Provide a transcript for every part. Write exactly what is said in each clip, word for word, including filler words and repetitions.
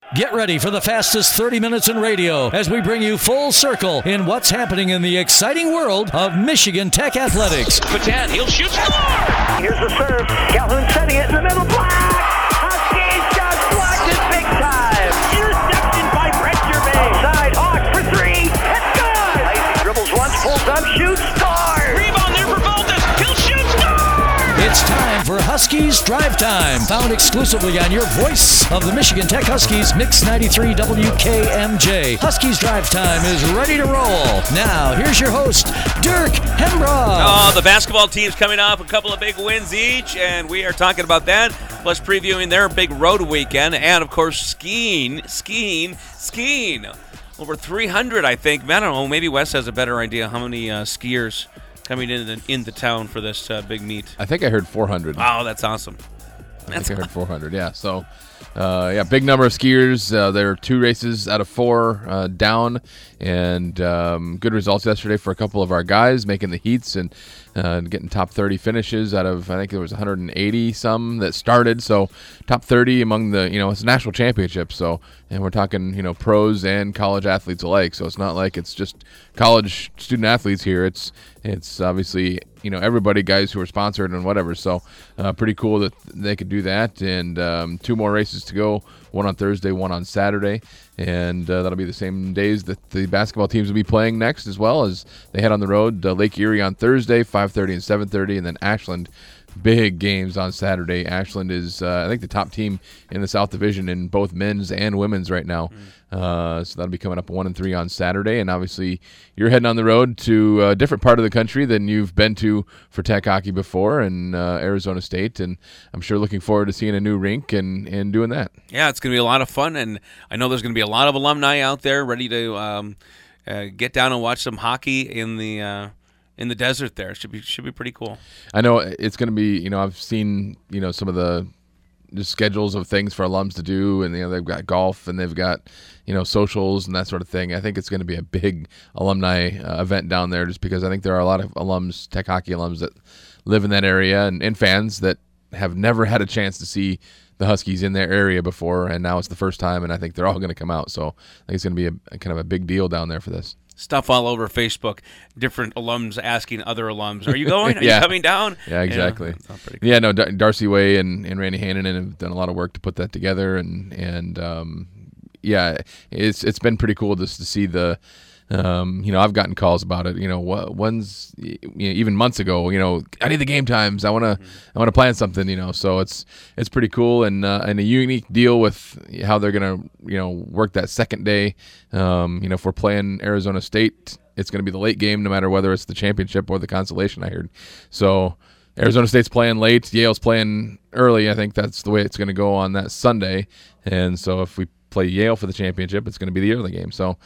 Get ready for the fastest thirty minutes in radio as we bring you full circle in what's happening in the exciting world of Michigan Tech athletics. Patan, he'll shoot, score! Here's the serve. Calhoun setting it in the middle. Block! Huskies just blocked it big time. Interception by Brett Gervais. Side Hawks for three. It's good! Lacy dribbles once, pulls up, shoots, scores! Rebound there for Valdes. He'll shoot, score! It's time for Huskies Drive Time, found exclusively on your voice of the Michigan Tech Huskies, Mix ninety-three W K M J. Huskies Drive Time is ready to roll. Now, here's your host, Dirk Hembrugh. Oh, the basketball team's coming off a couple of big wins each, and we are talking about that, plus previewing their big road weekend, and, of course, skiing, skiing, skiing. Over three hundred, I think. I don't know, maybe Wes has a better idea how many uh, skiers coming into, into town for this uh, big meet. I think I heard four hundred. Wow, that's awesome. I think I heard four hundred, yeah. So, uh, yeah, big number of skiers. Uh, there are two races out of four uh, down, and um, good results yesterday for a couple of our guys making the heats and uh, getting top thirty finishes out of, I think there was one hundred eighty some that started. So, top thirty among the, you know, it's a national championship. So, and we're talking, you know, pros and college athletes alike. So, it's not like it's just college student athletes here. It's it's obviously, you know, everybody, guys who are sponsored and whatever. So, uh, pretty cool that they could do that. And um, two more races to go, one on Thursday, one on Saturday. And uh, that'll be the same days that the basketball teams will be playing next, as well as they head on the road. Uh, Lake Erie on Thursday, five thirty and seven thirty, and then Ashland. Big games on Saturday. Ashland is, uh, I think, the top team in the South Division in both men's and women's right now. Mm. Uh, so that'll be coming up one and three on Saturday. And obviously, you're heading on the road to a different part of the country than you've been to for Tech hockey before, in uh, Arizona State. And I'm sure looking forward to seeing a new rink and, and doing that. Yeah, it's going to be a lot of fun. And I know there's going to be a lot of alumni out there ready to um, uh, get down and watch some hockey in the uh, in the desert there. Should be should be pretty cool. I know it's going to be, you know, I've seen, you know, some of the the schedules of things for alums to do, and, you know, they've got golf and they've got, you know, socials and that sort of thing. I think it's going to be a big alumni uh, event down there, just because I think there are a lot of alums, Tech hockey alums, that live in that area, and, and fans that have never had a chance to see the Huskies in their area before, and now it's the first time, and I think they're all going to come out. So I think it's going to be a, a kind of a big deal down there for this. Stuff all over Facebook, different alums asking other alums, are you going? Are yeah. you coming down? Yeah, exactly. Yeah, cool. yeah no, Dar- Darcy Way and, and Randy Hannanen have done a lot of work to put that together, and and um, yeah, it's it's been pretty cool just to see the, um, you know, I've gotten calls about it, you know, what one's, you know, even months ago, you know, I need the game times, I want to mm-hmm. I want to plan something, you know, so it's it's pretty cool, and uh, and a unique deal with how they're going to, you know, work that second day. Um, you know, if we're playing Arizona State, it's going to be the late game, no matter whether it's the championship or the consolation, I heard. So Arizona State's playing late, Yale's playing early. I think that's the way it's going to go on that Sunday. And so if we play Yale for the championship, it's going to be the early game. So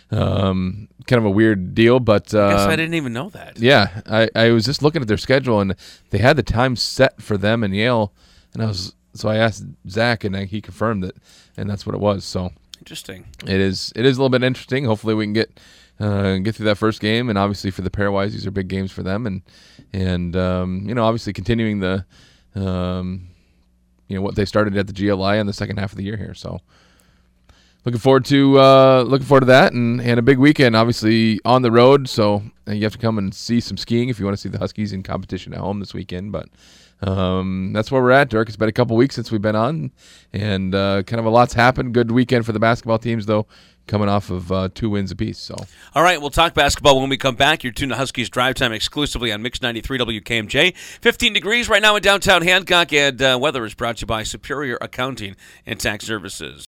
um, kind of a weird deal, but uh, I guess I didn't even know that. Yeah, I, I was just looking at their schedule, and they had the time set for them and Yale, and I was so I asked Zach, and he confirmed it, and that's what it was. So. Interesting. It is. It is a little bit interesting. Hopefully, we can get uh, get through that first game, and obviously for the Pairwise, these are big games for them, and and um, you know, obviously continuing the um, you know what they started at the G L I in the second half of the year here. So, looking forward to uh, looking forward to that, and, and a big weekend, obviously on the road. So you have to come and see some skiing if you want to see the Huskies in competition at home this weekend, but. Um, that's where we're at, Dirk. It's been a couple weeks since we've been on, and uh, kind of a lot's happened. Good weekend for the basketball teams, though, coming off of uh, two wins apiece. So, all right, we'll talk basketball when we come back. You're tuned to Huskies Drive Time exclusively on Mix ninety-three W K M J. fifteen degrees right now in downtown Hancock, and uh, weather is brought to you by Superior Accounting and Tax Services.